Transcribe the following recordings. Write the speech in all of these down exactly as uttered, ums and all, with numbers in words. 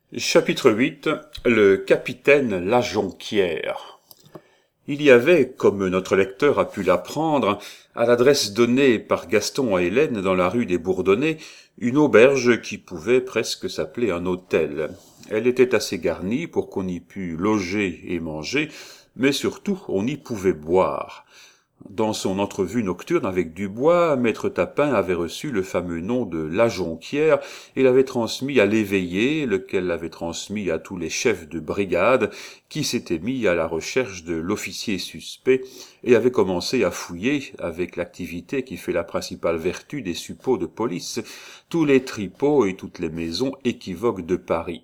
Chapitre huit. Le capitaine La Jonquière. Il y avait, comme notre lecteur a pu l'apprendre, à l'adresse donnée par Gaston à Hélène dans la rue des Bourdonnais, une auberge qui pouvait presque s'appeler un hôtel. Elle était assez garnie pour qu'on y pût loger et manger, mais surtout on y pouvait boire. Dans son entrevue nocturne avec Dubois, maître Tapin avait reçu le fameux nom de La Jonquière et l'avait transmis à l'éveillé, lequel l'avait transmis à tous les chefs de brigade, qui s'étaient mis à la recherche de l'officier suspect et avaient commencé à fouiller, avec l'activité qui fait la principale vertu des suppôts de police, tous les tripots et toutes les maisons équivoques de Paris.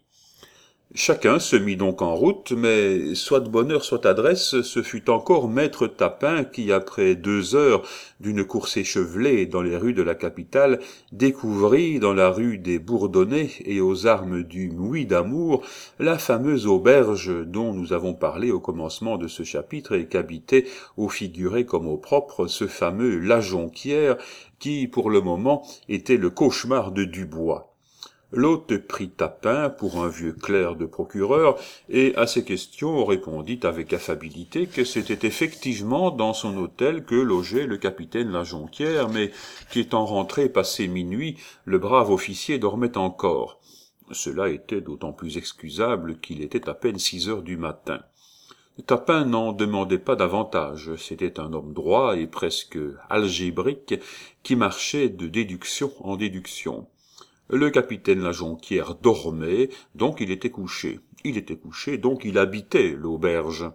Chacun se mit donc en route, mais soit de bonne heure, soit adresse, ce fut encore maître Tapin qui, après deux heures d'une course échevelée dans les rues de la capitale, découvrit dans la rue des Bourdonnais et aux armes du Muid d'Amour la fameuse auberge dont nous avons parlé au commencement de ce chapitre et qu'habitait, au figuré comme au propre, ce fameux La Jonquière qui, pour le moment, était le cauchemar de Dubois. L'hôte prit Tapin pour un vieux clerc de procureur, et à ces questions répondit avec affabilité que c'était effectivement dans son hôtel que logeait le capitaine La Jonquière, mais qu'étant rentré passé minuit, le brave officier dormait encore. Cela était d'autant plus excusable qu'il était à peine six heures du matin. Tapin n'en demandait pas davantage, c'était un homme droit et presque algébrique qui marchait de déduction en déduction. Le capitaine La Jonquière dormait, donc il était couché. Il était couché, donc il habitait l'auberge.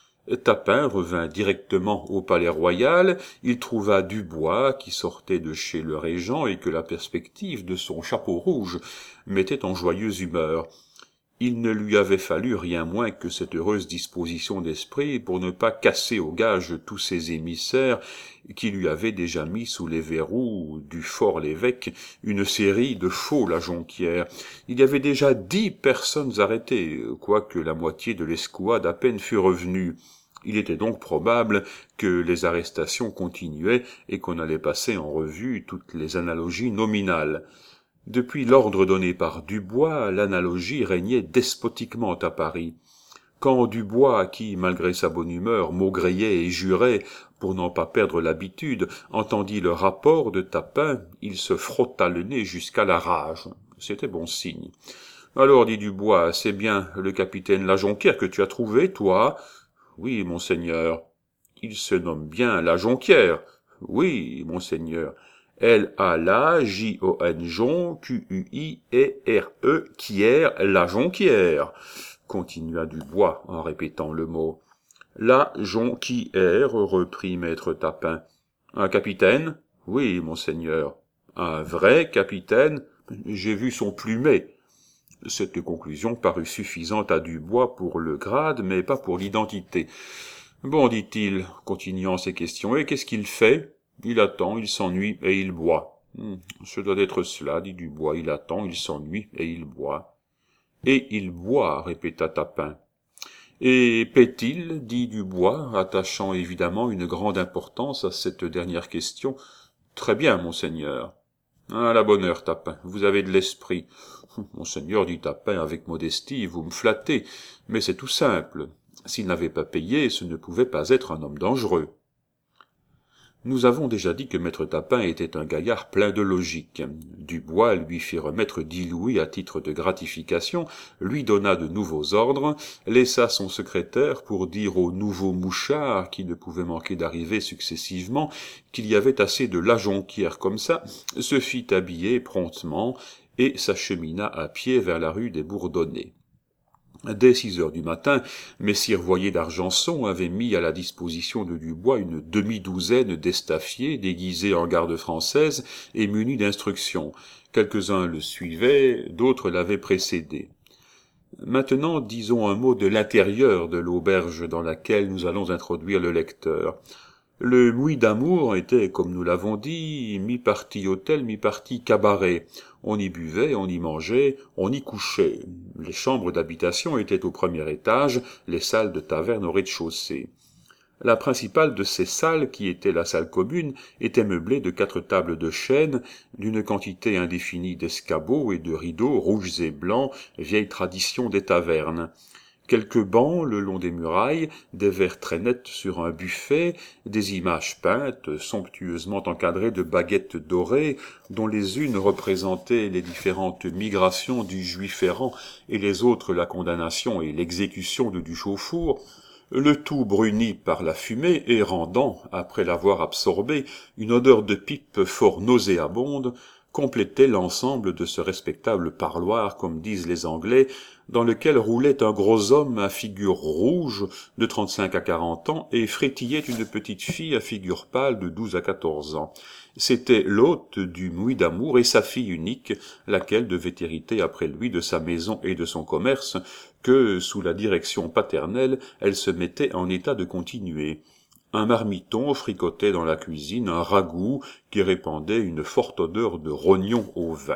Tapin revint directement au palais royal, il trouva Dubois qui sortait de chez le régent et que la perspective de son chapeau rouge mettait en joyeuse humeur. Il ne lui avait fallu rien moins que cette heureuse disposition d'esprit pour ne pas casser au gage tous ses émissaires qui lui avaient déjà mis sous les verrous du fort l'évêque une série de faux La Jonquière. Il y avait déjà dix personnes arrêtées, quoique la moitié de l'escouade à peine fût revenue. Il était donc probable que les arrestations continuaient et qu'on allait passer en revue toutes les analogies nominales. Depuis l'ordre donné par Dubois, l'analogie régnait despotiquement à Paris. Quand Dubois, qui, malgré sa bonne humeur, maugréait et jurait, pour n'en pas perdre l'habitude, entendit le rapport de Tapin, il se frotta le nez jusqu'à la rage. C'était bon signe. « Alors, dit Dubois, c'est bien le capitaine La Jonquière que tu as trouvé, toi ?»« Oui, monseigneur. »« Il se nomme bien La Jonquière. »« Oui, monseigneur. » L A L A J O N Jon Q U I E R E Quière La Jonquière, continua Dubois en répétant le mot. La Jonquière, reprit maître Tapin. Un capitaine? Oui, monseigneur. Un vrai capitaine? J'ai vu son plumet. Cette conclusion parut suffisante à Dubois pour le grade, mais pas pour l'identité. Bon, dit-il, continuant ses questions, et qu'est-ce qu'il fait? Il attend, il s'ennuie, et il boit. Hum, ce doit être cela, dit Dubois. Il attend, il s'ennuie, et il boit. Et il boit, répéta Tapin. Et paie-t-il, dit Dubois, attachant évidemment une grande importance à cette dernière question. Très bien, monseigneur. À la bonne heure, Tapin, vous avez de l'esprit. Monseigneur, dit Tapin avec modestie, vous me flattez, mais c'est tout simple. S'il n'avait pas payé, ce ne pouvait pas être un homme dangereux. Nous avons déjà dit que maître Tapin était un gaillard plein de logique. Dubois lui fit remettre dix louis à titre de gratification, lui donna de nouveaux ordres, laissa son secrétaire pour dire aux nouveaux mouchards, qui ne pouvaient manquer d'arriver successivement, qu'il y avait assez de La Jonquière comme ça, se fit habiller promptement et s'achemina à pied vers la rue des Bourdonnais. Dès six heures du matin, messire Voyer d'Argenson avait mis à la disposition de Dubois une demi-douzaine d'estaffiers déguisés en garde française et munis d'instructions. Quelques-uns le suivaient, d'autres l'avaient précédé. Maintenant, disons un mot de l'intérieur de l'auberge dans laquelle nous allons introduire le lecteur. Le Muid d'Amour était, comme nous l'avons dit, mi-partie hôtel, mi-partie cabaret. On y buvait, on y mangeait, on y couchait. Les chambres d'habitation étaient au premier étage, les salles de taverne au rez-de-chaussée. La principale de ces salles, qui était la salle commune, était meublée de quatre tables de chêne, d'une quantité indéfinie d'escabeaux et de rideaux rouges et blancs, vieille tradition des tavernes. Quelques bancs le long des murailles, des verres très nets sur un buffet, des images peintes, somptueusement encadrées de baguettes dorées, dont les unes représentaient les différentes migrations du juif errant et les autres la condamnation et l'exécution de Duchaufour, le tout bruni par la fumée et rendant, après l'avoir absorbé, une odeur de pipe fort nauséabonde, complétait l'ensemble de ce respectable parloir, comme disent les Anglais, dans lequel roulait un gros homme à figure rouge de trente-cinq à quarante ans et frétillait une petite fille à figure pâle de douze à quatorze ans. C'était l'hôte du Muid d'Amour et sa fille unique, laquelle devait hériter après lui de sa maison et de son commerce, que, sous la direction paternelle, elle se mettait en état de continuer. Un marmiton fricotait dans la cuisine un ragoût qui répandait une forte odeur de rognon au vin.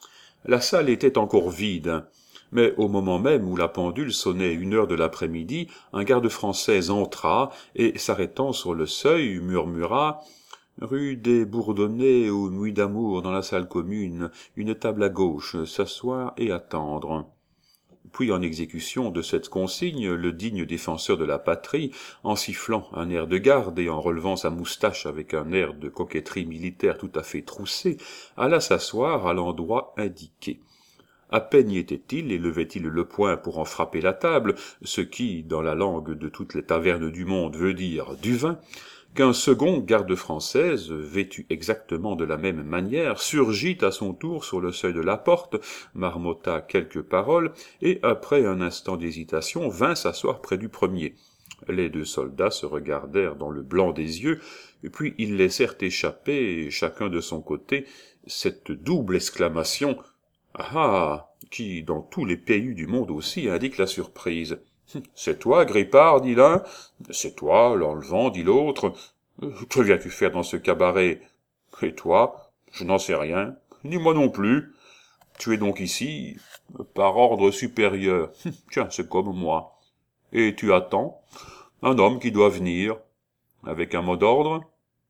La salle était encore vide, mais au moment même où la pendule sonnait une heure de l'après-midi, un garde français entra et, s'arrêtant sur le seuil, murmura « Rue des Bourdonnais au Muid d'Amour, dans la salle commune, une table à gauche, s'asseoir et attendre ». Puis, en exécution de cette consigne, le digne défenseur de la patrie, en sifflant un air de garde et en relevant sa moustache avec un air de coquetterie militaire tout à fait troussé, alla s'asseoir à l'endroit indiqué. À peine y était-il et levait-il le poing pour en frapper la table, ce qui, dans la langue de toutes les tavernes du monde, veut dire du vin, qu'un second garde française, vêtu exactement de la même manière, surgit à son tour sur le seuil de la porte, marmotta quelques paroles, et, après un instant d'hésitation, vint s'asseoir près du premier. Les deux soldats se regardèrent dans le blanc des yeux, puis ils laissèrent échapper, chacun de son côté, cette double exclamation « Ah ah !» qui, dans tous les pays du monde aussi, indique la surprise. « C'est toi, Grippard » dit l'un. « C'est toi, l'enlevant » dit l'autre. « Que viens-tu faire dans ce cabaret ?»« Et toi ?»« Je n'en sais rien. »« Ni moi non plus. »« Tu es donc ici, par ordre supérieur. »« Tiens, c'est comme moi. »« Et tu attends ?»« Un homme qui doit venir. » « Avec un mot d'ordre. »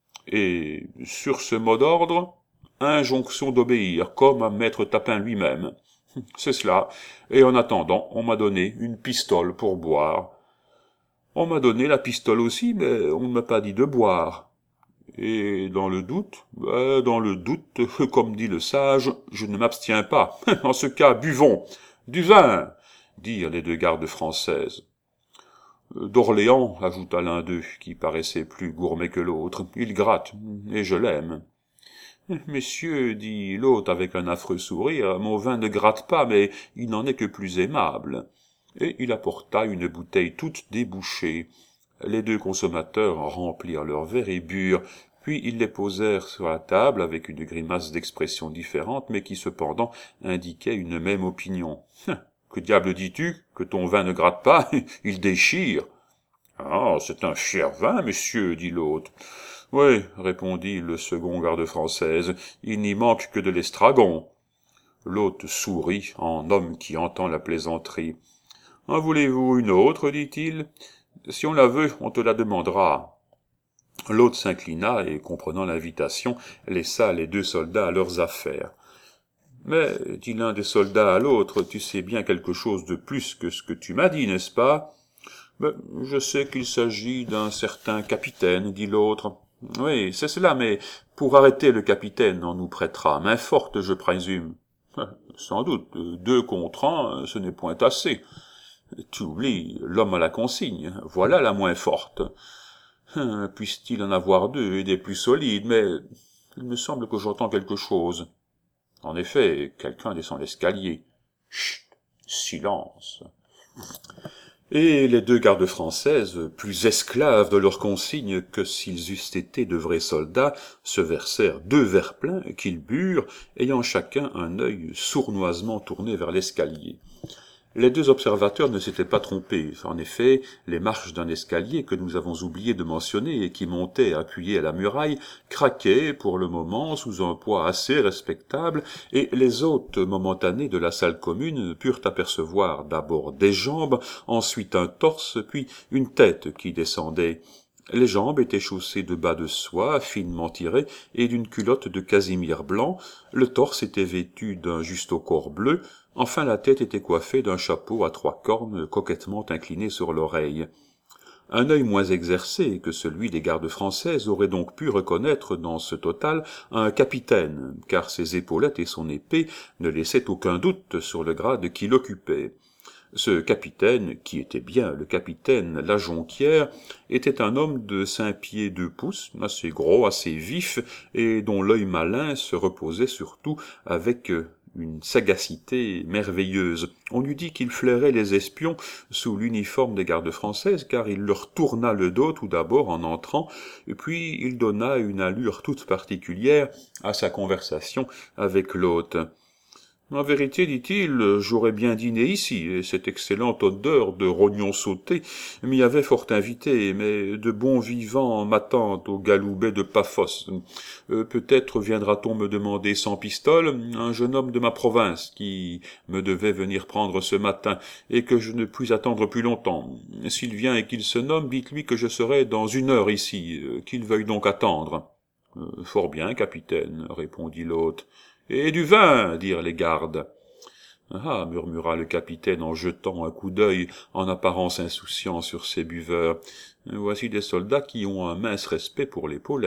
Et, sur ce mot d'ordre, injonction d'obéir, comme à maître Tapin lui-même. C'est cela. Et en attendant, on m'a donné une pistole pour boire. On m'a donné la pistole aussi, mais on ne m'a pas dit de boire. Et dans le doute, ben, dans le doute, comme dit le sage, je ne m'abstiens pas. En ce cas, buvons. Du vin, dirent les deux gardes françaises. D'Orléans, ajouta l'un d'eux, qui paraissait plus gourmet que l'autre. Il gratte, et je l'aime. Messieurs, dit l'hôte avec un affreux sourire, mon vin ne gratte pas, mais il n'en est que plus aimable. Et il apporta une bouteille toute débouchée. Les deux consommateurs remplirent leurs verres et burent, puis ils les posèrent sur la table avec une grimace d'expression différente, mais qui cependant indiquait une même opinion. « Que diable dis-tu? Que ton vin ne gratte pas? Il déchire. »« Ah, c'est un fier vin, monsieur, dit l'hôte. »« Oui, répondit le second garde française, il n'y manque que de l'estragon. » L'hôte sourit en homme qui entend la plaisanterie. « En voulez-vous une autre, dit-il. Si on la veut, on te la demandera. » L'hôte s'inclina et, comprenant l'invitation, laissa les deux soldats à leurs affaires. « Mais, dit l'un des soldats à l'autre, tu sais bien quelque chose de plus que ce que tu m'as dit, n'est-ce pas? »« Ben, je sais qu'il s'agit d'un certain capitaine, dit l'autre. »« Oui, c'est cela, mais pour arrêter le capitaine, on nous prêtera main forte, je présume. »« Sans doute, deux contre un, ce n'est point assez. »« Tu oublies, l'homme à la consigne, voilà la moins forte. »« Puisse-t-il en avoir deux et des plus solides, mais il me semble que j'entends quelque chose. » En effet, quelqu'un descend l'escalier. Chut, silence. Et les deux gardes françaises, plus esclaves de leurs consignes que s'ils eussent été de vrais soldats, se versèrent deux verres pleins qu'ils burent, ayant chacun un œil sournoisement tourné vers l'escalier. Les deux observateurs ne s'étaient pas trompés. En effet, les marches d'un escalier que nous avons oublié de mentionner et qui montait appuyé à la muraille craquaient pour le moment sous un poids assez respectable, et les hôtes momentanés de la salle commune purent apercevoir d'abord des jambes, ensuite un torse, puis une tête qui descendait. Les jambes étaient chaussées de bas de soie, finement tirés, et d'une culotte de casimir blanc, le torse était vêtu d'un justaucorps bleu, enfin la tête était coiffée d'un chapeau à trois cornes coquettement incliné sur l'oreille. Un œil moins exercé que celui des gardes françaises aurait donc pu reconnaître dans ce total un capitaine, car ses épaulettes et son épée ne laissaient aucun doute sur le grade qu'il occupait. Ce capitaine, qui était bien le capitaine La Jonquière, était un homme de cinq pieds deux pouces, assez gros, assez vif, et dont l'œil malin se reposait surtout avec une sagacité merveilleuse. On eût dit qu'il flairait les espions sous l'uniforme des gardes françaises, car il leur tourna le dos tout d'abord en entrant, et puis il donna une allure toute particulière à sa conversation avec l'hôte. En vérité, dit-il, j'aurais bien dîné ici, et cette excellente odeur de rognons sautés m'y avait fort invité, mais de bons vivants m'attendent au galoubet de Paphos. Euh, peut-être viendra-t-on me demander cent pistoles, un jeune homme de ma province, qui me devait venir prendre ce matin, et que je ne puis attendre plus longtemps. S'il vient et qu'il se nomme, dites-lui que je serai dans une heure ici, euh, qu'il veuille donc attendre. Euh, « Fort bien, capitaine, » répondit l'hôte. « Et du vin, dirent les gardes. »« Ah, » murmura le capitaine en jetant un coup d'œil en apparence insouciant sur ses buveurs, « voici des soldats qui ont un mince respect pour l'épaulette. »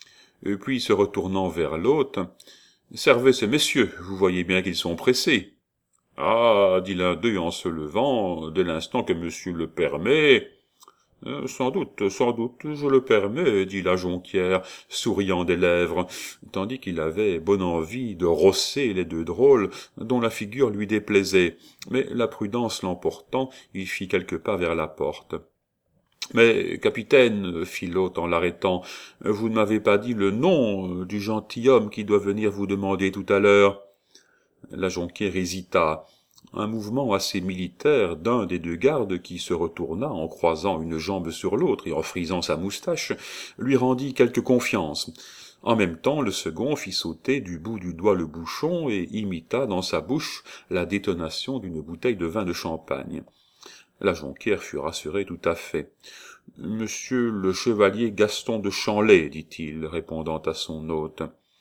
Et puis, se retournant vers l'hôte, « Servez ces messieurs, vous voyez bien qu'ils sont pressés. »« Ah, » dit l'un d'eux en se levant, « dès l'instant que monsieur le permet... » Euh, « Sans doute, sans doute, je le permets, » dit la Jonquière, souriant des lèvres, tandis qu'il avait bonne envie de rosser les deux drôles, dont la figure lui déplaisait. Mais la prudence l'emportant, il fit quelques pas vers la porte. « Mais, capitaine, » fit l'hôte en l'arrêtant, « vous ne m'avez pas dit le nom du gentilhomme qui doit venir vous demander tout à l'heure. » La Jonquière hésita. Un mouvement assez militaire d'un des deux gardes qui se retourna en croisant une jambe sur l'autre et en frisant sa moustache lui rendit quelque confiance. En même temps, le second fit sauter du bout du doigt le bouchon et imita dans sa bouche la détonation d'une bouteille de vin de champagne. La Jonquière fut rassurée tout à fait. « Monsieur le chevalier Gaston de Chanlay, dit-il, répondant à son hôte. »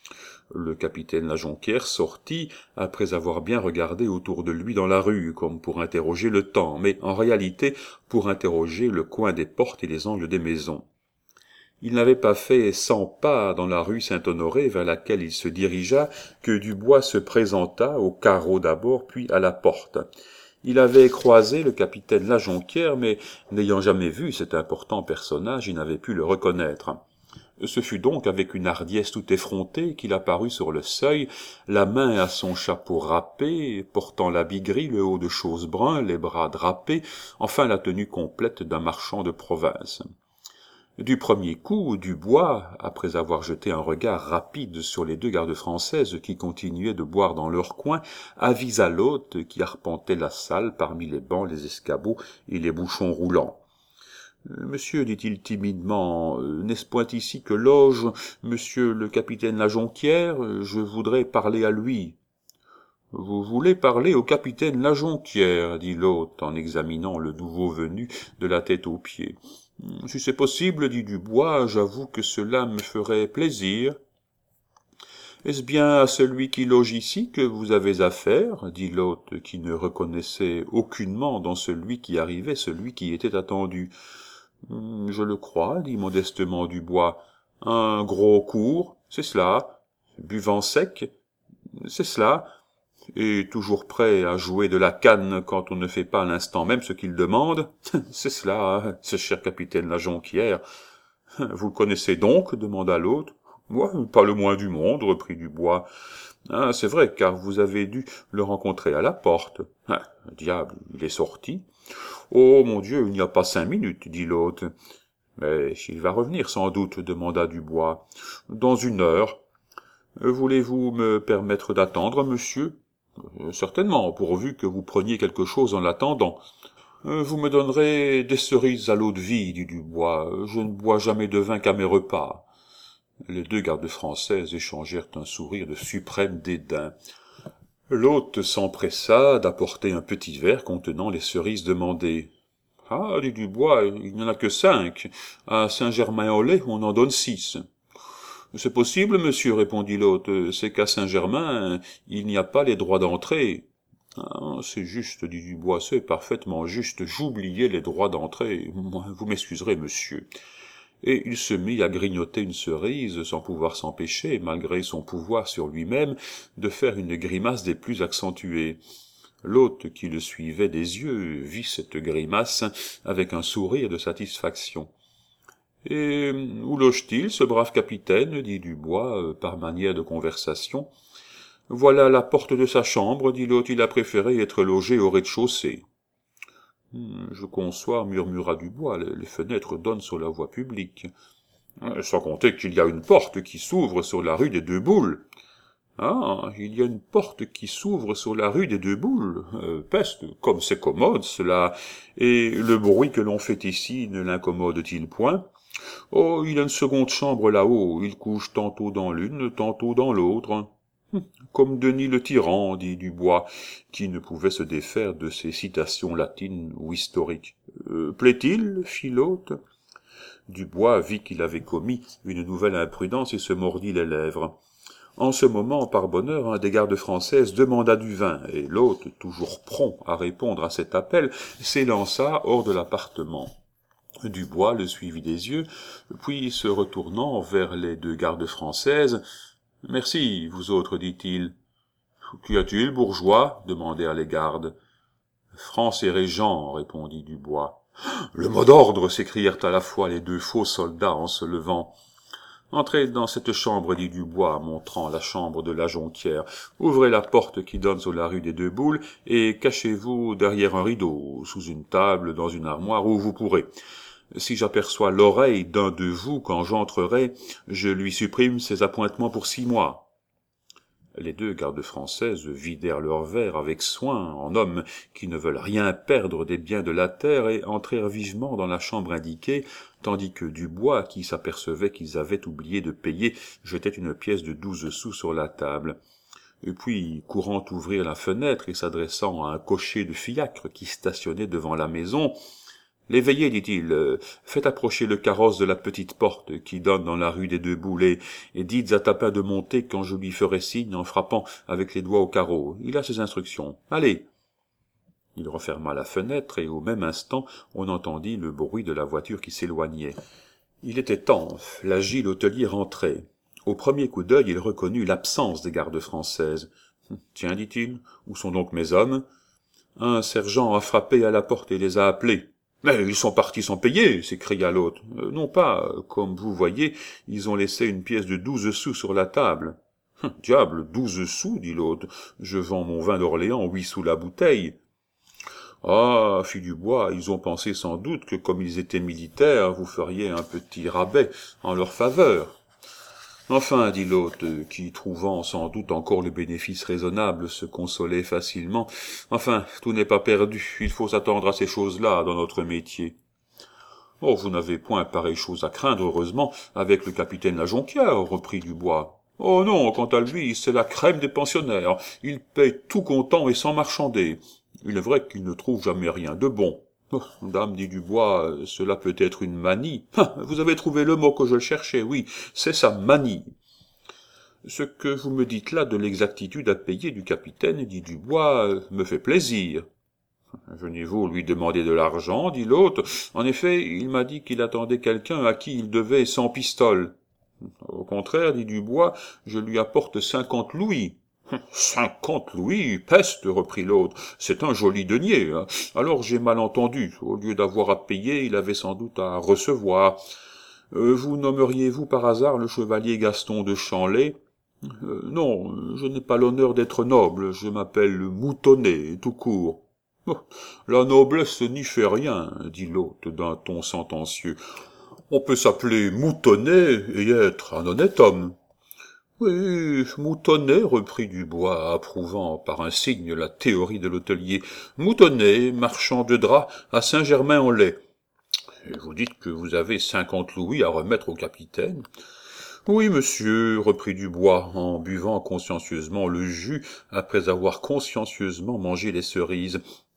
Le capitaine La Jonquière sortit, après avoir bien regardé autour de lui dans la rue, comme pour interroger le temps, mais en réalité pour interroger le coin des portes et les angles des maisons. Il n'avait pas fait cent pas dans la rue Saint-Honoré vers laquelle il se dirigea que Dubois se présenta au carreau d'abord, puis à la porte. Il avait croisé le capitaine La Jonquière, mais n'ayant jamais vu cet important personnage, il n'avait pu le reconnaître. Ce fut donc avec une hardiesse tout effrontée qu'il apparut sur le seuil, la main à son chapeau râpé, portant l'habit gris, le haut de chose brun, les bras drapés, enfin la tenue complète d'un marchand de province. Du premier coup, Dubois, après avoir jeté un regard rapide sur les deux gardes françaises qui continuaient de boire dans leur coin, avisa l'hôte qui arpentait la salle parmi les bancs, les escabeaux et les bouchons roulants. « Monsieur, dit-il timidement, n'est-ce point ici que loge monsieur le capitaine La Jonquière? Je voudrais parler à lui. »« Vous voulez parler au capitaine La Jonquière, dit l'hôte en examinant le nouveau venu de la tête aux pieds. « Si c'est possible, dit Dubois, j'avoue que cela me ferait plaisir. »« Est-ce bien à celui qui loge ici que vous avez affaire? » dit l'hôte qui ne reconnaissait aucunement dans celui qui arrivait celui qui était attendu. « Je le crois, dit modestement Dubois. Un gros court, c'est cela. Buvant sec, c'est cela. Et toujours prêt à jouer de la canne quand on ne fait pas à l'instant même ce qu'il demande. C'est cela, ce cher capitaine La Jonquière. Vous le connaissez donc? Demanda l'autre. Moi, pas le moins du monde, reprit Dubois. Ah, c'est vrai, car vous avez dû le rencontrer à la porte. Ah, diable, il est sorti. Oh, mon Dieu, il n'y a pas cinq minutes, dit l'hôte. Mais il va revenir sans doute, demanda Dubois. Dans une heure. Voulez-vous me permettre d'attendre, monsieur? Certainement, pourvu que vous preniez quelque chose en l'attendant. Vous me donnerez des cerises à l'eau-de-vie, dit Dubois. Je ne bois jamais de vin qu'à mes repas. Les deux gardes françaises échangèrent un sourire de suprême dédain. L'hôte s'empressa d'apporter un petit verre contenant les cerises demandées. Ah, dit Dubois, il n'y en a que cinq. À Saint-Germain-en-Laye, on en donne six. C'est possible, monsieur, répondit l'autre. C'est qu'à Saint-Germain, il n'y a pas les droits d'entrée. Ah, c'est juste, dit Dubois, c'est parfaitement juste. J'oubliais les droits d'entrée. Vous m'excuserez, monsieur. Et il se mit à grignoter une cerise, sans pouvoir s'empêcher, malgré son pouvoir sur lui-même, de faire une grimace des plus accentuées. L'hôte, qui le suivait des yeux, vit cette grimace avec un sourire de satisfaction. « Et où loge-t-il, ce brave capitaine ?» dit Dubois, euh, par manière de conversation. « Voilà la porte de sa chambre, » dit l'hôte, « il a préféré être logé au rez-de-chaussée. Hum, »« Je conçois, » murmura Dubois, « les fenêtres donnent sur la voie publique. »« Sans compter qu'il y a une porte qui s'ouvre sur la rue des Deux Boules. »« Ah, il y a une porte qui s'ouvre sur la rue des Deux Boules. Euh, peste, comme c'est commode, cela. Et le bruit que l'on fait ici ne l'incommode-t-il point ? Oh, il a une seconde chambre là-haut, il couche tantôt dans l'une, tantôt dans l'autre. Comme Denis le tyran, dit Dubois, qui ne pouvait se défaire de ces citations latines ou historiques. Euh, plaît-il, fit l'hôte. Dubois vit qu'il avait commis une nouvelle imprudence et se mordit les lèvres. En ce moment, par bonheur, un des gardes françaises demanda du vin, et l'hôte, toujours prompt à répondre à cet appel, s'élança hors de l'appartement. Dubois le suivit des yeux, puis se retournant vers les deux gardes françaises, « Merci, vous autres, dit-il. »« Qu'y a-t-il, bourgeois ?» demandèrent les gardes. « France et Régent, » répondit Dubois. « Le mot d'ordre » s'écrièrent à la fois les deux faux soldats en se levant. « Entrez dans cette chambre, dit Dubois, montrant la chambre de la Jonquière. Ouvrez la porte qui donne sur la rue des Deux Boules, et cachez-vous derrière un rideau, sous une table, dans une armoire, où vous pourrez. Si j'aperçois l'oreille d'un de vous quand j'entrerai, je lui supprime ses appointements pour six mois. » Les deux gardes françaises vidèrent leurs verres avec soin, en hommes qui ne veulent rien perdre des biens de la terre, et entrèrent vivement dans la chambre indiquée, tandis que Dubois, qui s'apercevait qu'ils avaient oublié de payer, jetait une pièce de douze sous sur la table. Et puis, courant ouvrir la fenêtre et s'adressant à un cocher de fiacre qui stationnait devant la maison, « L'éveillé, dit-il, euh, faites approcher le carrosse de la petite porte qui donne dans la rue des Deux Boules, et, et dites à Tapin de monter quand je lui ferai signe en frappant avec les doigts au carreau. Il a ses instructions. Allez !» Il referma la fenêtre, et au même instant, on entendit le bruit de la voiture qui s'éloignait. Il était temps, l'agile hôtelier rentrait. Au premier coup d'œil, il reconnut l'absence des gardes françaises. « Tiens, dit-il, où sont donc mes hommes ? Un sergent a frappé à la porte et les a appelés. »« Mais ils sont partis sans payer !» s'écria l'autre. Euh, « Non pas, comme vous voyez, ils ont laissé une pièce de douze sous sur la table. »« Diable, douze sous, dit l'autre, je vends mon vin d'Orléans huit sous la bouteille. »« Ah, fit Dubois, ils ont pensé sans doute que comme ils étaient militaires, vous feriez un petit rabais en leur faveur. » Enfin, dit l'hôte, qui, trouvant sans doute encore le bénéfice raisonnable, se consolait facilement, « Enfin, tout n'est pas perdu, il faut s'attendre à ces choses-là dans notre métier. »« Oh, vous n'avez point pareille chose à craindre, heureusement, avec le capitaine La Jonquière, reprit Dubois. »« Oh non, quant à lui, c'est la crème des pensionnaires, il paye tout comptant et sans marchander. Il est vrai qu'il ne trouve jamais rien de bon. » Oh, dame, dit Dubois, cela peut être une manie. Ah, vous avez trouvé le mot que je cherchais, oui, c'est sa manie. Ce que vous me dites là de l'exactitude à payer du capitaine, dit Dubois, me fait plaisir. Venez-vous lui demander de l'argent, dit l'hôte. En effet, il m'a dit qu'il attendait quelqu'un à qui il devait cent pistoles. Au contraire, dit Dubois, je lui apporte cinquante louis. Cinquante louis, peste, reprit l'autre, c'est un joli denier, hein. Alors j'ai mal entendu, au lieu d'avoir à payer, il avait sans doute à recevoir. Euh, vous nommeriez-vous par hasard le chevalier Gaston de Chanlay? euh, Non, je n'ai pas l'honneur d'être noble, je m'appelle Moutonnet, tout court. Oh, la noblesse n'y fait rien, dit l'hôte d'un ton sentencieux. On peut s'appeler Moutonnet et être un honnête homme. Oui, Moutonnet, reprit Dubois, approuvant par un signe la théorie de l'hôtelier. Moutonnet, marchand de draps à Saint-Germain-en-Laye. Et vous dites que vous avez cinquante louis à remettre au capitaine? Oui, monsieur, reprit Dubois, en buvant consciencieusement le jus après avoir consciencieusement mangé les cerises.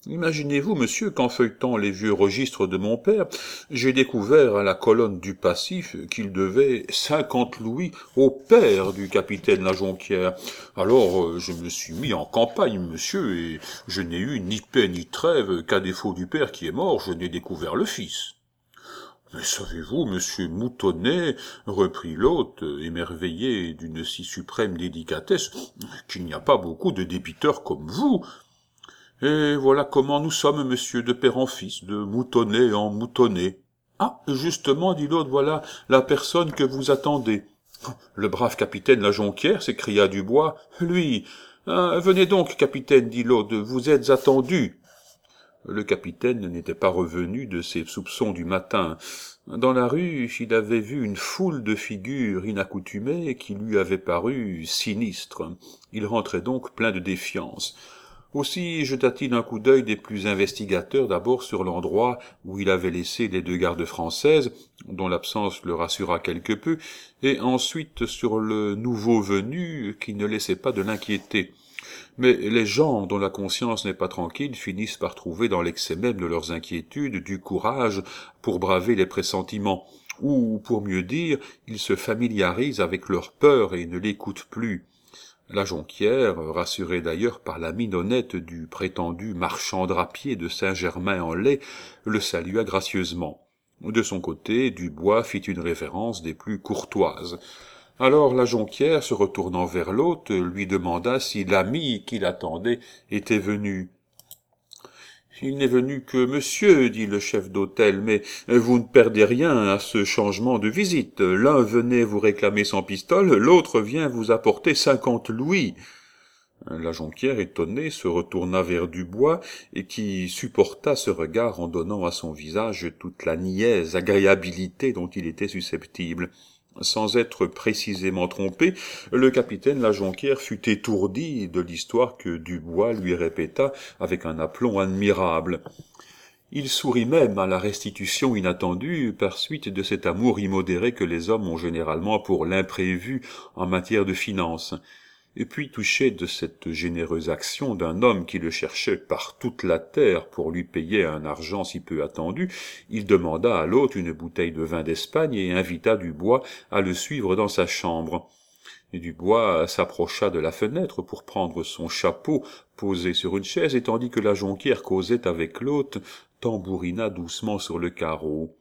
Imaginez-vous, monsieur, qu'en feuilletant les vieux registres de mon père, j'ai découvert à la colonne du passif qu'il devait cinquante louis au père du capitaine La Jonquière. Alors, euh, je me suis mis en campagne, monsieur, et je n'ai eu ni paix ni trêve, qu'à défaut du père qui est mort, je n'ai découvert le fils. Mais savez-vous, monsieur Moutonnet, reprit l'hôte, émerveillé d'une si suprême délicatesse, qu'il n'y a pas beaucoup de débiteurs comme vous. Et voilà comment nous sommes, monsieur, de père en fils, de moutonnet en moutonnet. Ah, justement, dit l'autre, voilà la personne que vous attendez. Le brave capitaine La Jonquière, s'écria Dubois. Lui. Ah, venez donc, capitaine, dit l'autre, vous êtes attendu. Le capitaine n'était pas revenu de ses soupçons du matin. Dans la rue, il avait vu une foule de figures inaccoutumées qui lui avaient paru sinistres. Il rentrait donc plein de défiance. Aussi jeta-t-il un coup d'œil des plus investigateurs d'abord sur l'endroit où il avait laissé les deux gardes françaises, dont l'absence le rassura quelque peu, et ensuite sur le nouveau venu qui ne laissait pas de l'inquiéter. Mais les gens dont la conscience n'est pas tranquille finissent par trouver dans l'excès même de leurs inquiétudes du courage pour braver les pressentiments, ou, pour mieux dire, ils se familiarisent avec leur peur et ne l'écoutent plus. La Jonquière, rassuré d'ailleurs par la mine honnête du prétendu marchand drapier de Saint-Germain-en-Laye, le salua gracieusement. De son côté, Dubois fit une révérence des plus courtoises. Alors la Jonquière, se retournant vers l'hôte, lui demanda si l'ami qui l'attendait était venu. « Il n'est venu que monsieur, dit le chef d'hôtel, mais vous ne perdez rien à ce changement de visite. L'un venait vous réclamer son pistolet, l'autre vient vous apporter cinquante louis. » La Jonquière, étonnée, se retourna vers Dubois, et qui supporta ce regard en donnant à son visage toute la niaise agréabilité dont il était susceptible. Sans être précisément trompé, le capitaine La Jonquière fut étourdi de l'histoire que Dubois lui répéta avec un aplomb admirable. Il sourit même à la restitution inattendue par suite de cet amour immodéré que les hommes ont généralement pour l'imprévu en matière de finances. Et puis, touché de cette généreuse action d'un homme qui le cherchait par toute la terre pour lui payer un argent si peu attendu, il demanda à l'hôte une bouteille de vin d'Espagne et invita Dubois à le suivre dans sa chambre. Et Dubois s'approcha de la fenêtre pour prendre son chapeau posé sur une chaise, et tandis que la Jonquière causait avec l'hôte, tambourina doucement sur le carreau.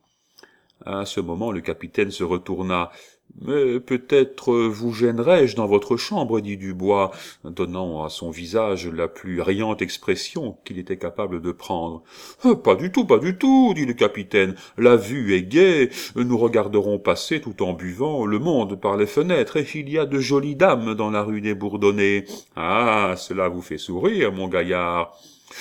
À ce moment, le capitaine se retourna. « Mais peut-être vous gênerai-je dans votre chambre, dit Dubois, donnant à son visage la plus riante expression qu'il était capable de prendre. « Pas du tout, pas du tout, dit le capitaine. La vue est gaie, nous regarderons passer tout en buvant le monde par les fenêtres, et il y a de jolies dames dans la rue des Bourdonnais. Ah, cela vous fait sourire, mon gaillard. »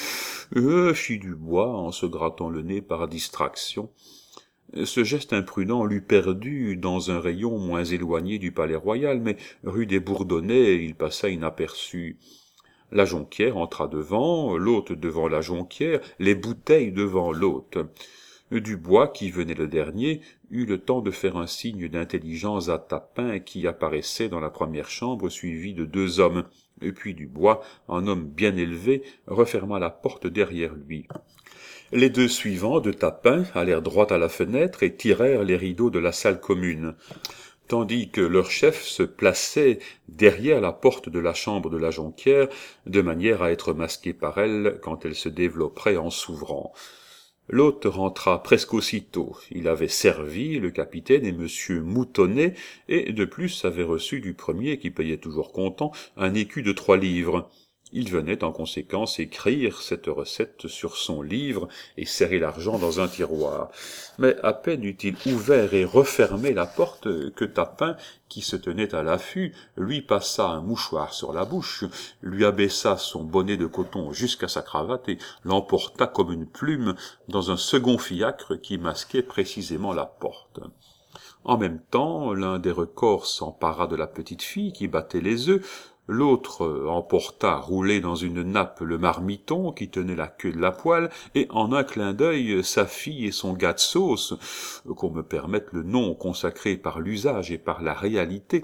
Euh, fit Dubois en se grattant le nez par distraction. Ce geste imprudent l'eût perdu dans un rayon moins éloigné du palais royal, mais rue des Bourdonnais il passa inaperçu. La Jonquière entra devant, l'hôte devant la Jonquière, les bouteilles devant l'hôte. Dubois, qui venait le dernier, eut le temps de faire un signe d'intelligence à Tapin qui apparaissait dans la première chambre suivi de deux hommes. Et puis Dubois, un homme bien élevé, referma la porte derrière lui. Les deux suivants de Tapin allèrent droit à la fenêtre et tirèrent les rideaux de la salle commune, tandis que leur chef se plaçait derrière la porte de la chambre de la Jonquière, de manière à être masqué par elle quand elle se développerait en s'ouvrant. L'hôte rentra presque aussitôt. Il avait servi le capitaine et monsieur Moutonnet, et de plus avait reçu du premier, qui payait toujours comptant, un écu de trois livres. Il venait en conséquence écrire cette recette sur son livre et serrer l'argent dans un tiroir. Mais à peine eut-il ouvert et refermé la porte que Tapin, qui se tenait à l'affût, lui passa un mouchoir sur la bouche, lui abaissa son bonnet de coton jusqu'à sa cravate et l'emporta comme une plume dans un second fiacre qui masquait précisément la porte. En même temps, l'un des recors s'empara de la petite fille qui battait les œufs, l'autre emporta roulé dans une nappe le marmiton qui tenait la queue de la poêle, et en un clin d'œil sa fille et son gars de sauce, qu'on me permette le nom consacré par l'usage et par la réalité,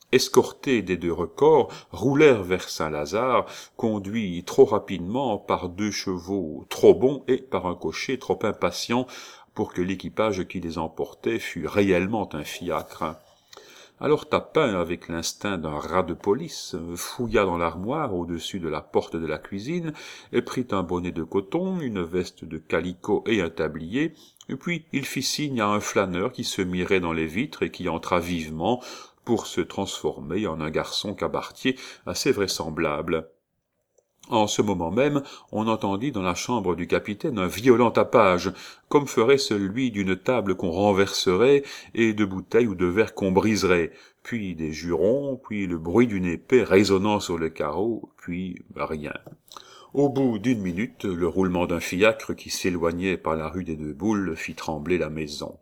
escortés des deux recors, roulèrent vers Saint-Lazare, conduits trop rapidement par deux chevaux trop bons et par un cocher trop impatient pour que l'équipage qui les emportait fût réellement un fiacre. Alors Tapin, avec l'instinct d'un rat de police, fouilla dans l'armoire au-dessus de la porte de la cuisine, et prit un bonnet de coton, une veste de calicot et un tablier, et puis il fit signe à un flâneur qui se mirait dans les vitres et qui entra vivement pour se transformer en un garçon cabaretier assez vraisemblable. En ce moment même, on entendit dans la chambre du capitaine un violent tapage, comme ferait celui d'une table qu'on renverserait et de bouteilles ou de verres qu'on briserait, puis des jurons, puis le bruit d'une épée résonnant sur le carreau, puis rien. Au bout d'une minute, le roulement d'un fiacre qui s'éloignait par la rue des Deux Boules fit trembler la maison.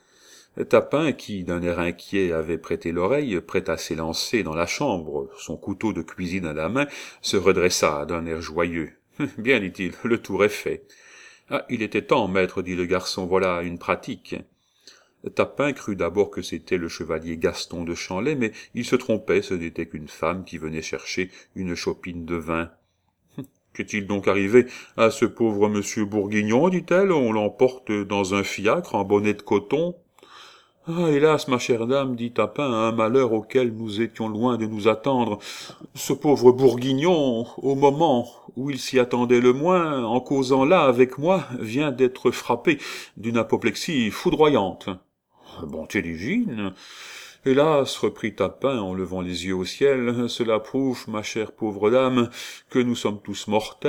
Tapin, qui d'un air inquiet avait prêté l'oreille, prêt à s'élancer dans la chambre, son couteau de cuisine à la main, se redressa d'un air joyeux. « Bien, dit-il, le tour est fait. »« Ah, il était temps, maître, dit le garçon, voilà une pratique. » Tapin crut d'abord que c'était le chevalier Gaston de Chanlay, mais il se trompait, ce n'était qu'une femme qui venait chercher une chopine de vin. « Qu'est-il donc arrivé à ce pauvre monsieur Bourguignon, dit-elle, on l'emporte dans un fiacre en bonnet de coton. » « Ah, hélas, ma chère dame, dit Tapin, un malheur auquel nous étions loin de nous attendre. Ce pauvre Bourguignon, au moment où il s'y attendait le moins, en causant là avec moi, vient d'être frappé d'une apoplexie foudroyante. »« Bonté divine !» « Hélas, reprit Tapin en levant les yeux au ciel, cela prouve, ma chère pauvre dame, que nous sommes tous mortels. »«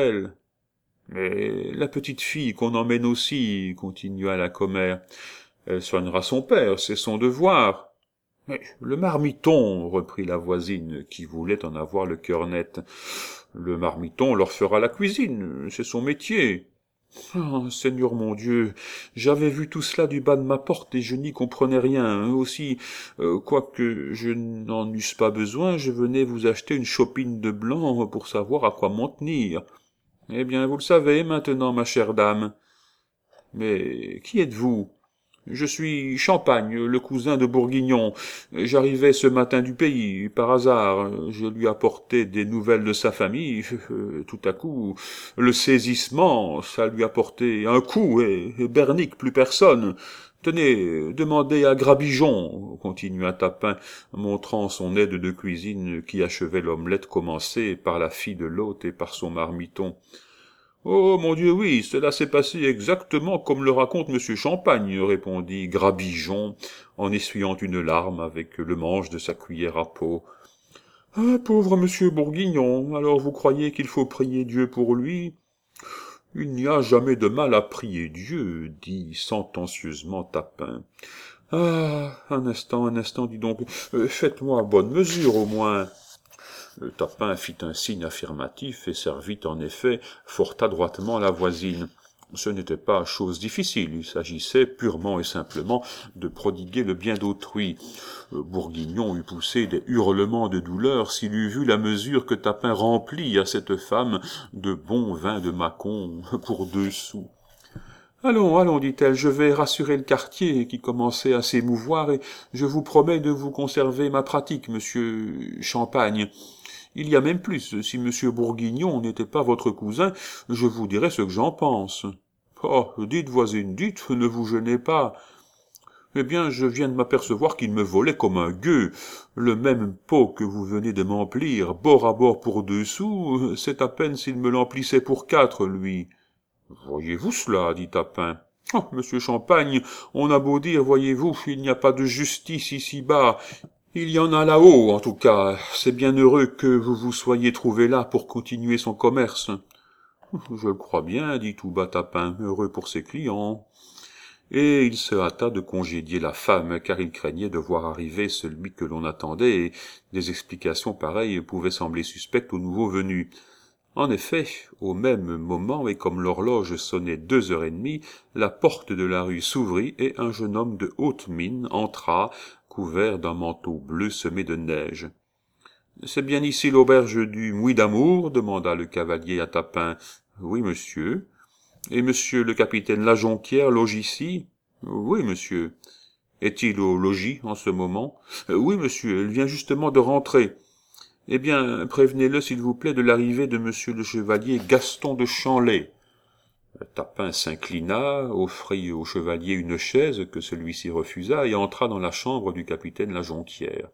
Mais la petite fille qu'on emmène aussi, continua la commère. Elle soignera son père, c'est son devoir. »« Mais le marmiton, reprit la voisine, qui voulait en avoir le cœur net. Le marmiton leur fera la cuisine, c'est son métier. »« Oh, Seigneur mon Dieu, j'avais vu tout cela du bas de ma porte et je n'y comprenais rien. Aussi, euh, quoique je n'en eusse pas besoin, je venais vous acheter une chopine de blanc pour savoir à quoi m'en tenir. Eh bien, vous le savez maintenant, ma chère dame. Mais qui êtes-vous ? » « Je suis Champagne, le cousin de Bourguignon. J'arrivais ce matin du pays, par hasard. Je lui apportais des nouvelles de sa famille. Tout à coup, le saisissement, ça lui apportait un coup, et, et Bernic, plus personne. Tenez, demandez à Grabigeon, continua Tapin, montrant son aide de cuisine qui achevait l'omelette commencée par la fille de l'hôte et par son marmiton. « Oh, mon Dieu, oui, cela s'est passé exactement comme le raconte monsieur Champagne, répondit Grabigeon, en essuyant une larme avec le manche de sa cuillère à peau. Ah, pauvre monsieur Bourguignon, alors vous croyez qu'il faut prier Dieu pour lui? Il n'y a jamais de mal à prier Dieu, dit sentencieusement Tapin. Ah, un instant, un instant, dis donc, euh, faites-moi bonne mesure au moins. Le Tapin fit un signe affirmatif et servit en effet fort adroitement la voisine. Ce n'était pas chose difficile, il s'agissait purement et simplement de prodiguer le bien d'autrui. Bourguignon eût poussé des hurlements de douleur s'il eût vu la mesure que Tapin remplit à cette femme de bon vin de Mâcon pour deux sous. « Allons, allons, dit-elle, je vais rassurer le quartier qui commençait à s'émouvoir et je vous promets de vous conserver ma pratique, monsieur Champagne. Il y a même plus, si monsieur Bourguignon n'était pas votre cousin, je vous dirais ce que j'en pense. Oh, dites, voisine, dites, ne vous gênez pas. Eh bien, je viens de m'apercevoir qu'il me volait comme un gueux. Le même pot que vous venez de m'emplir, bord à bord pour deux sous, c'est à peine s'il me l'emplissait pour quatre, lui. Voyez-vous cela, dit Tapin. Oh, monsieur Champagne, on a beau dire, voyez-vous, il n'y a pas de justice ici-bas. Il y en a là-haut, en tout cas. C'est bien heureux que vous vous soyez trouvé là pour continuer son commerce. Je le crois bien, dit tout bas Tapin, heureux pour ses clients. Et il se hâta de congédier la femme, car il craignait de voir arriver celui que l'on attendait, et des explications pareilles pouvaient sembler suspectes aux nouveaux venus. En effet, au même moment, et comme l'horloge sonnait deux heures et demie, la porte de la rue s'ouvrit et un jeune homme de haute mine entra, couvert d'un manteau bleu semé de neige. « C'est bien ici l'auberge du Mouy d'Amour ?» demanda le cavalier à Tapin. « Oui, monsieur. »« Et monsieur le capitaine La Jonquière loge ici ?»« Oui, monsieur. » Est-il au logis en ce moment? Euh, Oui, monsieur, il vient justement de rentrer. Eh bien, prévenez-le, s'il vous plaît, de l'arrivée de monsieur le chevalier Gaston de Chanlay. Tapin s'inclina, offrit au chevalier une chaise que celui-ci refusa et entra dans la chambre du capitaine La Jonquière.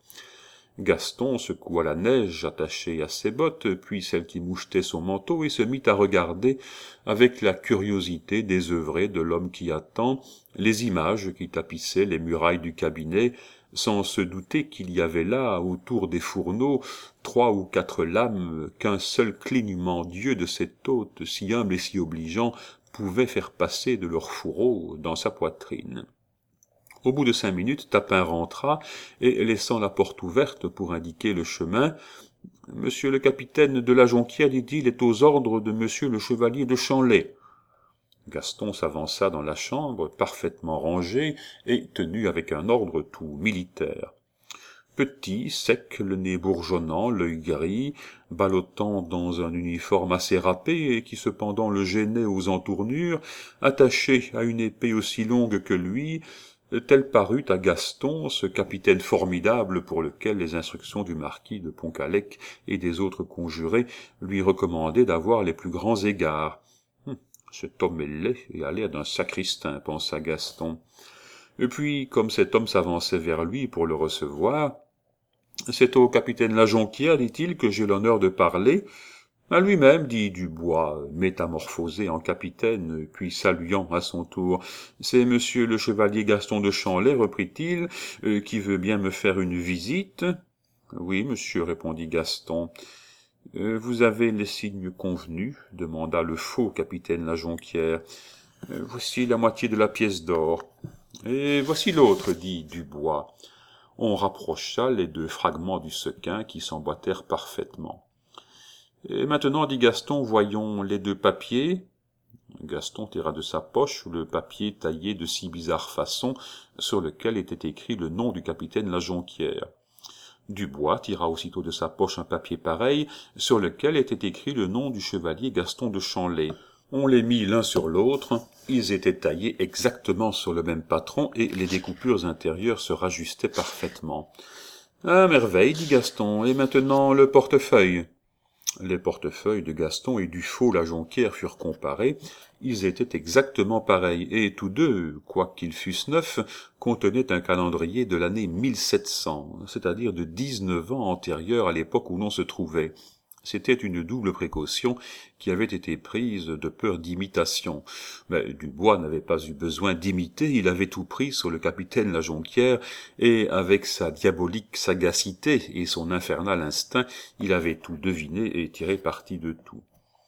Gaston secoua la neige attachée à ses bottes, puis celle qui mouchetait son manteau, et se mit à regarder, avec la curiosité désœuvrée de l'homme qui attend, les images qui tapissaient les murailles du cabinet, sans se douter qu'il y avait là, autour des fourneaux, trois ou quatre lames qu'un seul clignement d'yeux de cet hôte, si humble et si obligeant, pouvait faire passer de leur fourreau dans sa poitrine. Au bout de cinq minutes, Tapin rentra, et laissant la porte ouverte pour indiquer le chemin, « Monsieur le capitaine de La Jonquière, dit-il, est aux ordres de monsieur le chevalier de Chanlay. » Gaston s'avança dans la chambre, parfaitement rangée, et tenu avec un ordre tout militaire. Petit, sec, le nez bourgeonnant, l'œil gris, ballottant dans un uniforme assez râpé et qui cependant le gênait aux entournures, attaché à une épée aussi longue que lui, tel parut à Gaston ce capitaine formidable pour lequel les instructions du marquis de Pontcallec et des autres conjurés lui recommandaient d'avoir les plus grands égards. Hum, cet homme est laid et a l'air d'un sacristain, pensa Gaston. Et puis, comme cet homme s'avançait vers lui pour le recevoir, « C'est au capitaine La Jonquière, dit-il, que j'ai l'honneur de parler. » À lui-même, dit Dubois, métamorphosé en capitaine, puis saluant à son tour. « C'est monsieur le chevalier Gaston de Chanlay, reprit-il, euh, qui veut bien me faire une visite. »« Oui, monsieur, répondit Gaston. Euh, « Vous avez les signes convenus, demanda le faux capitaine La Jonquière. Euh, « Voici la moitié de la pièce d'or. »« Et voici l'autre, dit Dubois. » On rapprocha les deux fragments du sequin qui s'emboîtèrent parfaitement. « Et maintenant, dit Gaston, voyons les deux papiers. » Gaston tira de sa poche le papier taillé de si bizarre façon, sur lequel était écrit le nom du capitaine La Jonquière. Dubois tira aussitôt de sa poche un papier pareil, sur lequel était écrit le nom du chevalier Gaston de Chanlay. On les mit l'un sur l'autre, ils étaient taillés exactement sur le même patron, et les découpures intérieures se rajustaient parfaitement. « À merveille, dit Gaston, et maintenant le portefeuille. » Les portefeuilles de Gaston et du faux La Jonquière furent comparés, ils étaient exactement pareils, et tous deux, quoiqu'ils fussent neufs, contenaient un calendrier de l'année mille sept cents, c'est-à-dire de dix-neuf ans antérieur à l'époque où l'on se trouvait. C'était une double précaution qui avait été prise de peur d'imitation. Mais Dubois n'avait pas eu besoin d'imiter, il avait tout pris sur le capitaine La Jonquière, et avec sa diabolique sagacité et son infernal instinct, il avait tout deviné et tiré parti de tout.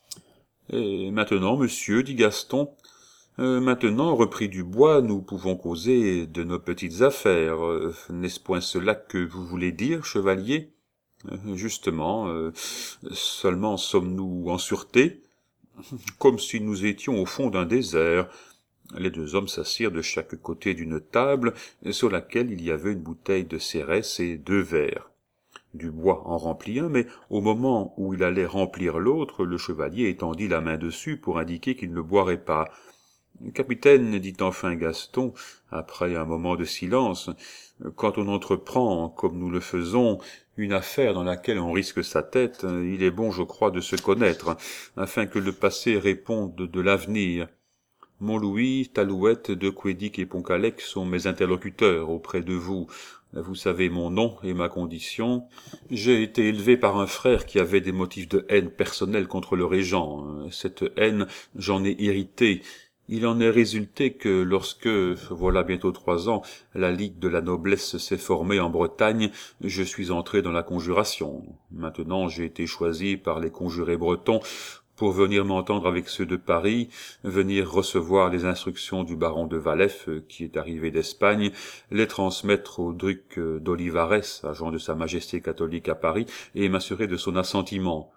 « Et maintenant, monsieur, dit Gaston, euh, maintenant, reprit Dubois, nous pouvons causer de nos petites affaires. Euh, n'est-ce point cela que vous voulez dire, chevalier ? » Justement, euh, seulement sommes-nous en sûreté, comme si nous étions au fond d'un désert. Les deux hommes s'assirent de chaque côté d'une table, sur laquelle il y avait une bouteille de Cérès et deux verres. Dubois en remplit un, mais au moment où il allait remplir l'autre, le chevalier étendit la main dessus pour indiquer qu'il ne boirait pas. « Capitaine, dit enfin Gaston, après un moment de silence, quand on entreprend, comme nous le faisons, une affaire dans laquelle on risque sa tête, il est bon, je crois, de se connaître, afin que le passé réponde de l'avenir. Montlouis, Talouette, De Couedic et Pontcallec sont mes interlocuteurs auprès de vous. Vous savez mon nom et ma condition. J'ai été élevé par un frère qui avait des motifs de haine personnelle contre le régent. Cette haine, j'en ai irrité. Il en est résulté que lorsque, voilà bientôt trois ans, la Ligue de la noblesse s'est formée en Bretagne, je suis entré dans la conjuration. Maintenant, j'ai été choisi par les conjurés bretons pour venir m'entendre avec ceux de Paris, venir recevoir les instructions du baron de Valef, qui est arrivé d'Espagne, les transmettre au duc d'Olivares, agent de sa majesté catholique à Paris, et m'assurer de son assentiment.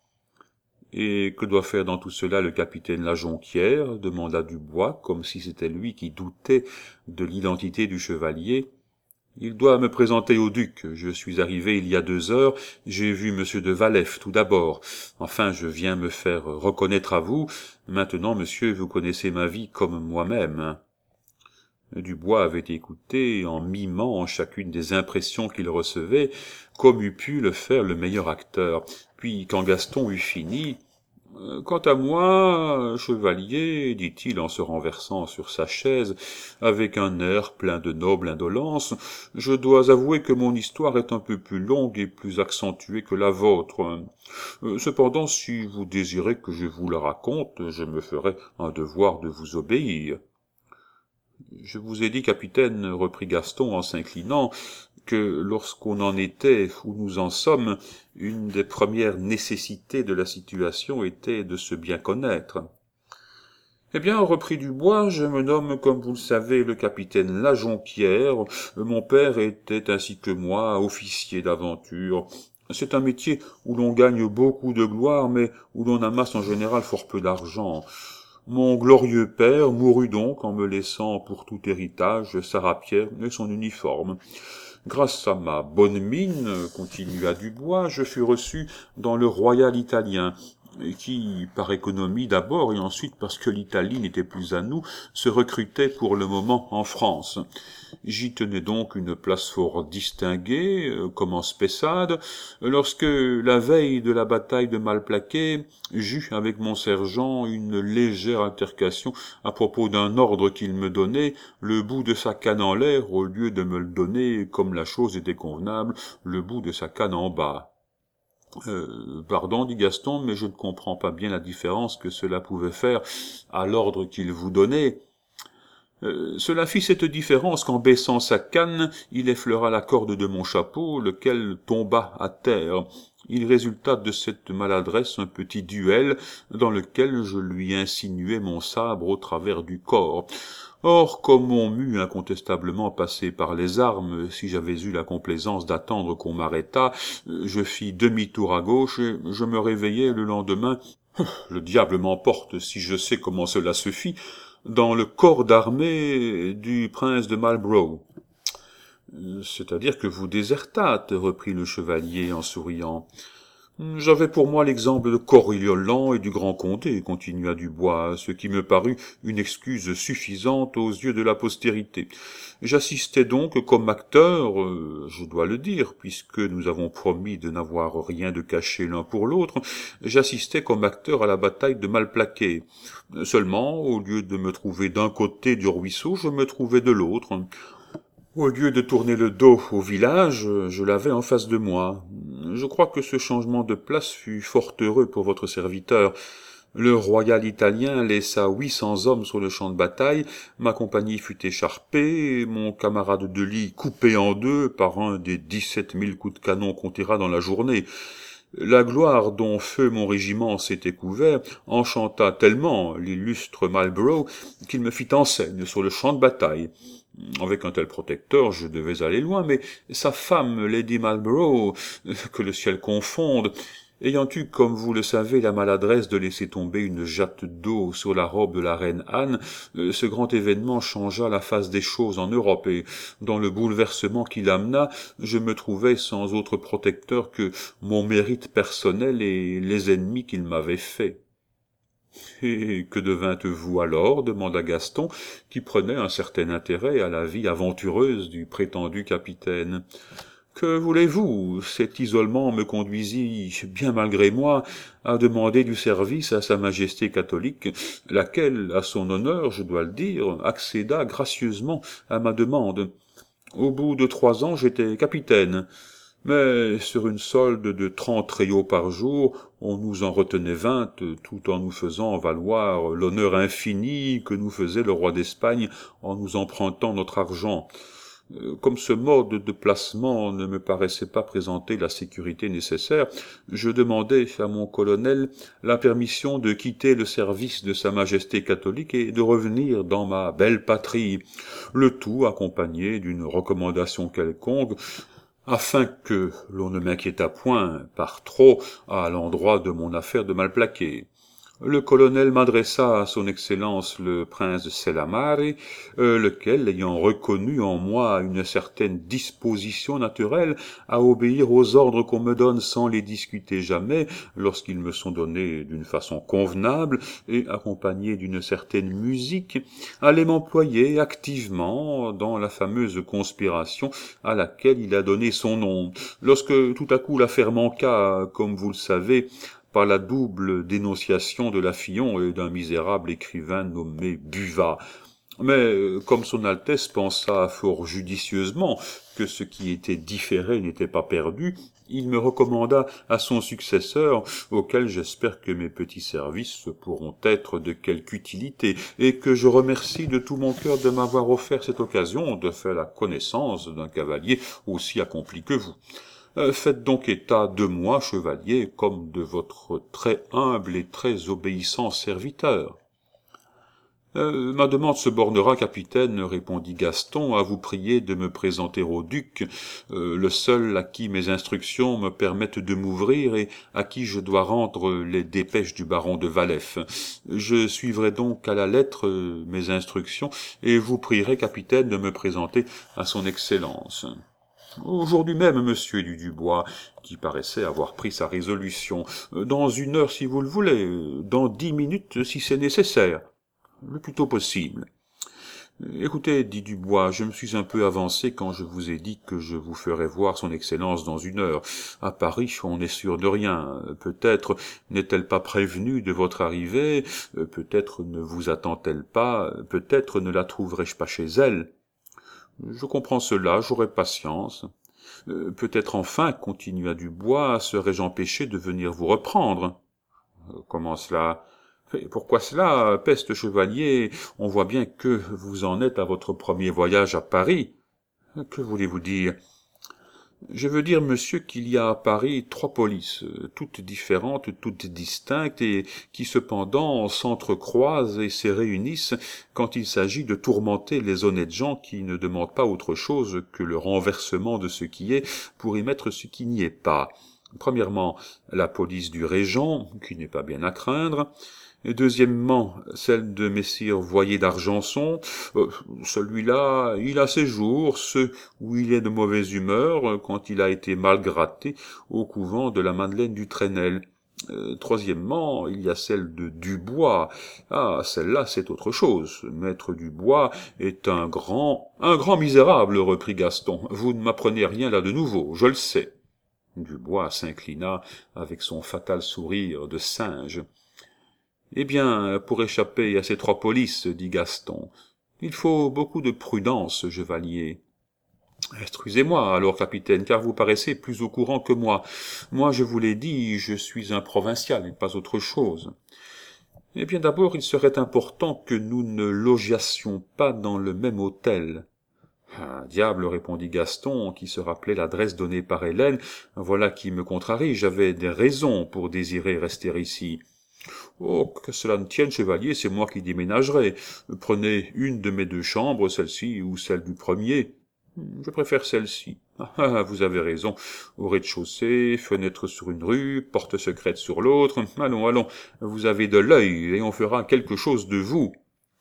« Et que doit faire dans tout cela le capitaine La Jonquière ?» demanda Dubois, comme si c'était lui qui doutait de l'identité du chevalier. « Il doit me présenter au duc. Je suis arrivé il y a deux heures, j'ai vu monsieur de Valef tout d'abord. Enfin, je viens me faire reconnaître à vous. Maintenant, monsieur, vous connaissez ma vie comme moi-même. » Dubois avait écouté en mimant chacune des impressions qu'il recevait, comme eût pu le faire le meilleur acteur. Puis, quand Gaston eut fini, « Quant à moi, chevalier, dit-il en se renversant sur sa chaise, avec un air plein de noble indolence, je dois avouer que mon histoire est un peu plus longue et plus accentuée que la vôtre. Cependant, si vous désirez que je vous la raconte, je me ferai un devoir de vous obéir. » « Je vous ai dit, capitaine, reprit Gaston en s'inclinant, que lorsqu'on en était où nous en sommes, une des premières nécessités de la situation était de se bien connaître. « Eh bien, reprit Dubois, je me nomme, comme vous le savez, le capitaine La Jonquière. Mon père était, ainsi que moi, officier d'aventure. C'est un métier où l'on gagne beaucoup de gloire, mais où l'on amasse en général fort peu d'argent. Mon glorieux père mourut donc en me laissant pour tout héritage sa rapière et son uniforme. Grâce à ma bonne mine, continua Dubois, je fus reçu dans le Royal Italien, qui, par économie d'abord et ensuite parce que l'Italie n'était plus à nous, se recrutait pour le moment en France. J'y tenais donc une place fort distinguée, euh, comme en Spessade, lorsque, la veille de la bataille de Malplaquet, j'eus avec mon sergent une légère altercation à propos d'un ordre qu'il me donnait, le bout de sa canne en l'air, au lieu de me le donner, comme la chose était convenable, le bout de sa canne en bas. Euh, pardon, dit Gaston, mais je ne comprends pas bien la différence que cela pouvait faire à l'ordre qu'il vous donnait. Euh, cela fit cette différence qu'en baissant sa canne, il effleura la corde de mon chapeau, lequel tomba à terre. Il résulta de cette maladresse un petit duel, dans lequel je lui insinuai mon sabre au travers du corps. Or, comme on m'eût incontestablement passé par les armes, si j'avais eu la complaisance d'attendre qu'on m'arrêtât, je fis demi-tour à gauche et je me réveillai le lendemain. Le diable m'emporte si je sais comment cela se fit, dans le corps d'armée du prince de Marlborough. « C'est-à-dire que vous désertâtes, reprit le chevalier en souriant. « J'avais pour moi l'exemple de Coriolan et du Grand Condé, continua Dubois, ce qui me parut une excuse suffisante aux yeux de la postérité. J'assistais donc comme acteur, euh, je dois le dire, puisque nous avons promis de n'avoir rien de caché l'un pour l'autre, j'assistais comme acteur à la bataille de Malplaquet. Seulement, au lieu de me trouver d'un côté du ruisseau, je me trouvais de l'autre. Au lieu de tourner le dos au village, je l'avais en face de moi. Je crois que ce changement de place fut fort heureux pour votre serviteur. Le Royal Italien laissa huit cents hommes sur le champ de bataille, ma compagnie fut écharpée, mon camarade de lit coupé en deux par un des dix-sept mille coups de canon qu'on tira dans la journée. La gloire dont feu mon régiment s'était couvert enchanta tellement l'illustre Marlborough qu'il me fit enseigne sur le champ de bataille. Avec un tel protecteur, je devais aller loin, mais sa femme, Lady Marlborough, que le ciel confonde, ayant eu, comme vous le savez, la maladresse de laisser tomber une jatte d'eau sur la robe de la reine Anne, ce grand événement changea la face des choses en Europe, et dans le bouleversement qu'il amena, je me trouvai sans autre protecteur que mon mérite personnel et les ennemis qu'il m'avait faits. « Et que devîntes-vous alors » demanda Gaston, qui prenait un certain intérêt à la vie aventureuse du prétendu capitaine. « Que voulez-vous ? Cet isolement me conduisit, bien malgré moi, à demander du service à sa majesté catholique, laquelle, à son honneur, je dois le dire, accéda gracieusement à ma demande. Au bout de trois ans, j'étais capitaine. Mais sur une solde de trente rayos par jour, on nous en retenait vingt, tout en nous faisant valoir l'honneur infini que nous faisait le roi d'Espagne en nous empruntant notre argent. Comme ce mode de placement ne me paraissait pas présenter la sécurité nécessaire, je demandai à mon colonel la permission de quitter le service de sa majesté catholique et de revenir dans ma belle patrie, le tout accompagné d'une recommandation quelconque, afin que l'on ne m'inquiétât point par trop à l'endroit de mon affaire de Malplaquet. Le colonel m'adressa à son Excellence le prince de Sellamare, euh, lequel, ayant reconnu en moi une certaine disposition naturelle à obéir aux ordres qu'on me donne sans les discuter jamais, lorsqu'ils me sont donnés d'une façon convenable et accompagnés d'une certaine musique, allait m'employer activement dans la fameuse conspiration à laquelle il a donné son nom, lorsque tout à coup l'affaire manqua, comme vous le savez, par la double dénonciation de la Fillon et d'un misérable écrivain nommé Buvat. Mais comme son Altesse pensa fort judicieusement que ce qui était différé n'était pas perdu, il me recommanda à son successeur, auquel j'espère que mes petits services pourront être de quelque utilité, et que je remercie de tout mon cœur de m'avoir offert cette occasion de faire la connaissance d'un cavalier aussi accompli que vous. Euh, faites donc état de moi, chevalier, comme de votre très humble et très obéissant serviteur. Euh, ma demande se bornera, capitaine, répondit Gaston, à vous prier de me présenter au duc, euh, le seul à qui mes instructions me permettent de m'ouvrir et à qui je dois rendre les dépêches du baron de Valef. Je suivrai donc à la lettre euh, mes instructions et vous prierai, capitaine, de me présenter à son Excellence. Aujourd'hui même, monsieur du Dubois, qui paraissait avoir pris sa résolution, dans une heure si vous le voulez, dans dix minutes si c'est nécessaire, le plus tôt possible. Écoutez, dit Dubois, je me suis un peu avancé quand je vous ai dit que je vous ferais voir son Excellence dans une heure. À Paris, on n'est sûr de rien. Peut-être n'est-elle pas prévenue de votre arrivée, peut-être ne vous attend-elle pas, peut-être ne la trouverai-je pas chez elle. Je comprends cela, j'aurai patience. Euh, peut-être enfin, continua Dubois, serais-je empêché de venir vous reprendre. Euh, comment cela? Et pourquoi cela, peste chevalier? On voit bien que vous en êtes à votre premier voyage à Paris. Que voulez-vous dire? Je veux dire, monsieur, qu'il y a à Paris trois polices, toutes différentes, toutes distinctes, et qui cependant s'entrecroisent et se réunissent quand il s'agit de tourmenter les honnêtes gens qui ne demandent pas autre chose que le renversement de ce qui est pour y mettre ce qui n'y est pas. Premièrement, la police du régent, qui n'est pas bien à craindre. Et deuxièmement, celle de messire Voyer d'Argenson. Euh, celui-là, il a ses jours, ceux où il est de mauvaise humeur, quand il a été mal gratté au couvent de la Madeleine du Trenel. Euh, troisièmement, il y a celle de Dubois. Ah, celle-là, c'est autre chose. Maître Dubois est un grand, un grand misérable, reprit Gaston. Vous ne m'apprenez rien là de nouveau, je le sais. Dubois s'inclina avec son fatal sourire de singe. Eh bien, pour échapper à ces trois polices, dit Gaston, il faut beaucoup de prudence, chevalier. Instruisez-moi, alors, capitaine, car vous paraissez plus au courant que moi. Moi, je vous l'ai dit, je suis un provincial et pas autre chose. Eh bien, d'abord, il serait important que nous ne logeassions pas dans le même hôtel. Ah, diable, répondit Gaston, qui se rappelait l'adresse donnée par Hélène. Voilà qui me contrarie, j'avais des raisons pour désirer rester ici. Oh, que cela ne tienne, chevalier, c'est moi qui déménagerai. Prenez une de mes deux chambres, celle-ci ou celle du premier. Je préfère celle-ci. Ah, vous avez raison. Au rez-de-chaussée, fenêtre sur une rue, porte secrète sur l'autre. Allons, allons, vous avez de l'œil, et on fera quelque chose de vous.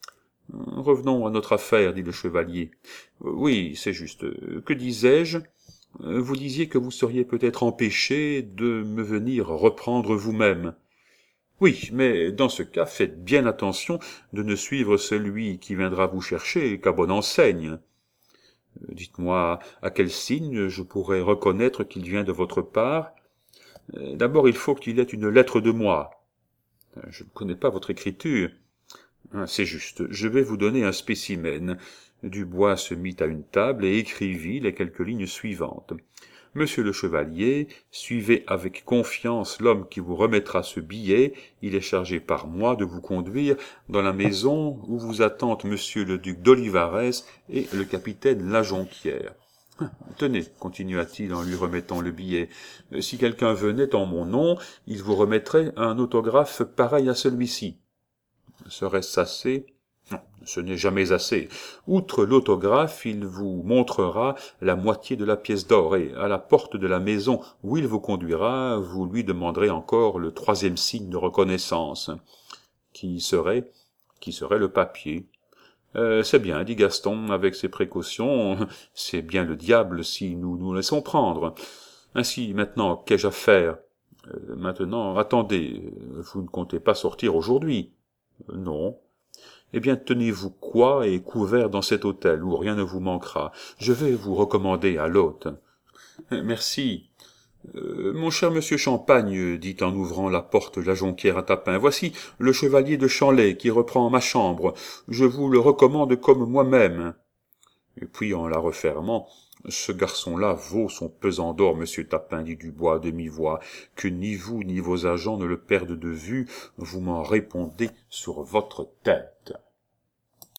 Revenons à notre affaire, dit le chevalier. Oui, c'est juste. Que disais-je? Vous disiez que vous seriez peut-être empêché de me venir reprendre vous-même. Oui, mais dans ce cas, faites bien attention de ne suivre celui qui viendra vous chercher qu'à bonne enseigne. Dites-moi à quel signe je pourrais reconnaître qu'il vient de votre part. D'abord, il faut qu'il ait une lettre de moi. Je ne connais pas votre écriture. C'est juste, je vais vous donner un spécimen. Dubois se mit à une table et écrivit les quelques lignes suivantes. Monsieur le chevalier, suivez avec confiance l'homme qui vous remettra ce billet. Il est chargé par moi de vous conduire dans la maison où vous attendent monsieur le duc d'Olivarez et le capitaine Lajonquière. Tenez, continua-t-il en lui remettant le billet, si quelqu'un venait en mon nom, il vous remettrait un autographe pareil à celui-ci. Serait-ce assez? Non, ce n'est jamais assez. Outre l'autographe, il vous montrera la moitié de la pièce d'or, et à la porte de la maison où il vous conduira, vous lui demanderez encore le troisième signe de reconnaissance. qui serait, qui serait le papier. Euh, c'est bien, dit Gaston, avec ses précautions, c'est bien le diable si nous nous laissons prendre. Ainsi, maintenant, qu'ai-je à faire? euh, Maintenant, attendez, vous ne comptez pas sortir aujourd'hui? euh, Non. Eh bien, tenez-vous coiffé et couvert dans cet hôtel, où rien ne vous manquera. Je vais vous recommander à l'hôte. Euh, Merci. Euh, mon cher monsieur Champagne, dit en ouvrant la porte la Jonquière à Tapin, voici le chevalier de Chanlay qui reprend ma chambre. Je vous le recommande comme moi-même. Et puis, en la refermant, ce garçon-là vaut son pesant d'or, monsieur Tapin, dit Dubois à demi-voix, que ni vous ni vos agents ne le perdent de vue, vous m'en répondez sur votre tête.